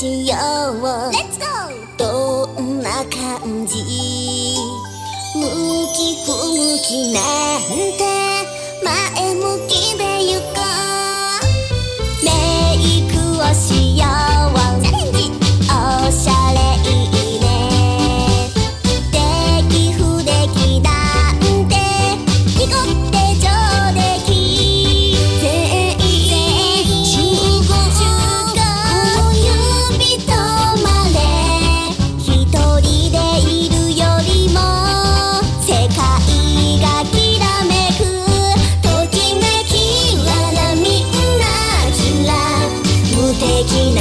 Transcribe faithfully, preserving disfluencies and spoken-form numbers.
しよう。 Let's go! どんな感じ？向き不向きなんて前向きでゆこう。メイクをしよう。チャレンジ！おしゃれいいね。でき不できなんてニコって上出来。全員集合。この指止まれ。一人でいるよりも世界がきらめく。ときめきはなみんなずら無敵な